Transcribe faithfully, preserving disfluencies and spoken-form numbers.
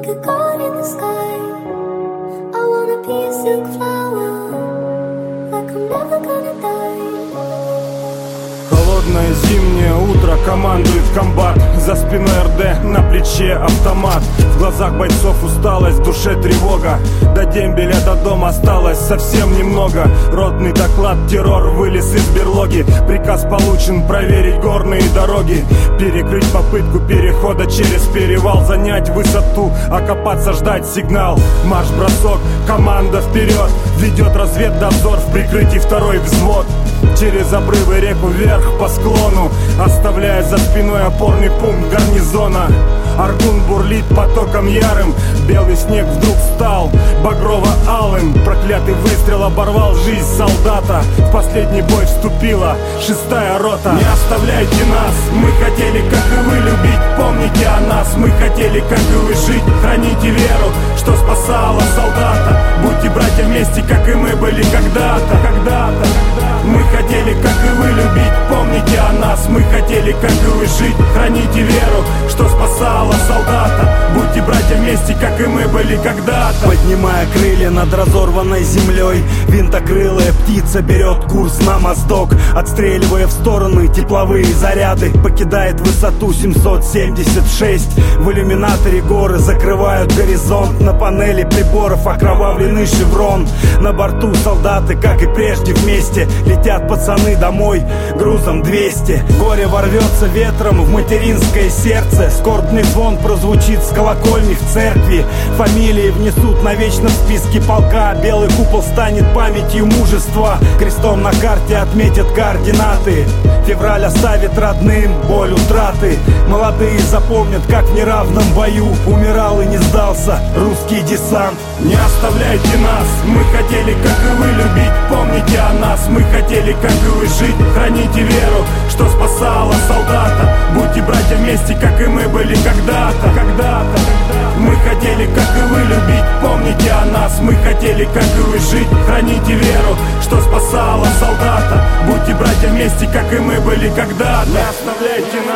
like a god in the sky. I wanna be a silk flower, like I'm never gonna die. Холодное зимнее утро, командует комбат. За спиной эр дэ, на плече автомат. В глазах бойцов усталость, в душе тревога. До дембеля до дома осталось совсем немного. Ротный доклад, террор вылез из берлоги. Приказ получен проверить горные дороги, перекрыть попытку перехода через перевал, занять высоту, окопаться, ждать сигнал. Марш-бросок, команда вперед, ведет разведдозор в прикрытии второй взвод. Через обрывы реку вверх по склону, оставляя за спиной опорный пункт гарнизона. Аргун бурлит потоком ярым, белый снег вдруг стал багрово-алым. Проклятый выстрел оборвал жизнь солдата. В последний бой вступила шестая рота. Не оставляйте нас, мы хотели, как и вы, любить. Помните о нас, мы хотели, как и вы, жить. Храните веру, что спасала солдата. Будьте братья вместе, как и мы были когда-то. Когда-то мы хотели, как и вы, любить. Помните о нас, мы хотели, как и вы, жить. Храните веру, что спасала солдата. Будьте братья вместе, как и мы были когда-то. Поднимая крылья над разорванной землей, винтокрылая птица берет курс на мосток, отстреливая в стороны тепловые заряды. Покидает высоту семьсот семьдесят шесть. В иллюминаторе горы закрывают горизонт. На панели приборов окровавленный шеврон. На борту солдаты, как и прежде, вместе. Летят пацаны домой грузом двести. Горе ворвется ветром в материнское сердце. Скорбный звон прозвучит с колокольни в церкви. Фамилии внесут навечно в списки полка. Белый купол станет памятью мужества. Крестом на карте отметят координаты. Февраль оставит родным боль утраты. Молодые запомнят, как в неравном бою умирал и не сдался русский десант. Не оставляйте нас, мы хотели, как и вы, любить. Помните о нас, мы хотели, как и вы, жить. Храните веру, что спасала солдата. Будьте братья вместе, как и мы были когда-то. Когда-то мы хотели, как и вы, любить. Помните о нас, мы хотели, как и вы, жить. Храните веру, что спасала солдата. Будьте братья вместе, как и мы были когда-то. Не оставляйте нас.